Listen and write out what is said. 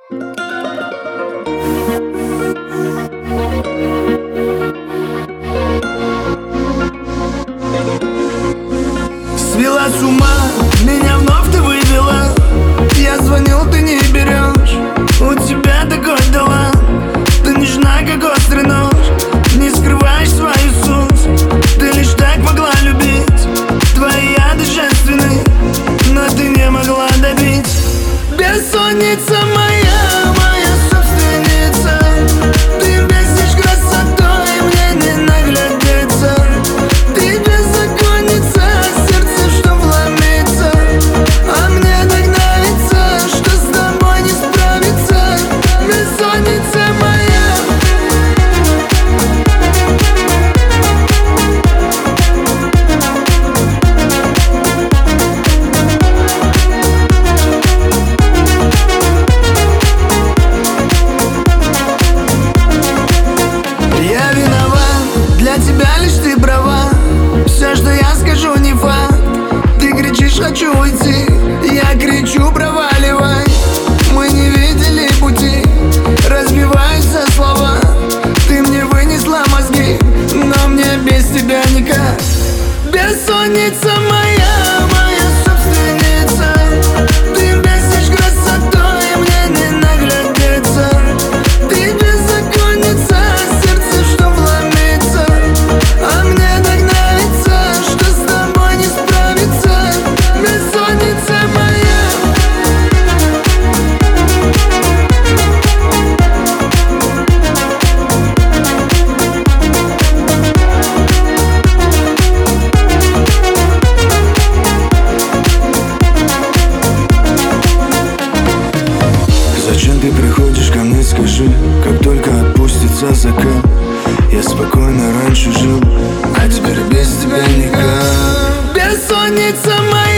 Свела с ума, меня вновь ты вывела. Я звонил, ты не берешь. У тебя такой талант, ты нежна, как острый нож. Не скрываешь свою суть, ты лишь так могла любить. Твои яды женственны, но ты не могла добить. Бессонница моя, моя собственница. Ты бесишь красотой, мне не наглядеться. Ты беззаконница, сердце, что вломится. А мне так нравится, что с тобой не справиться. Бессонница моя. Я виноват, для тебя лишь ты права. Все, что я скажу, не факт. Ты кричишь, хочу уйти, я кричу, проваливай. Мы не видели пути, разбиваются слова. Ты мне вынесла мозги, но мне без тебя никак. Бессонница моя, моя собственница. Ты бесишь красотой, мне не наглядеться. Ты беззаконница, сердце, что вломится. А мне так нравится, что с тобой не справиться. Бессонница моя. Зачем ты приходишь ко мне, скажи? Как только отпустится закат. Я спокойно раньше жил, а теперь без тебя никак. Бессонница моя.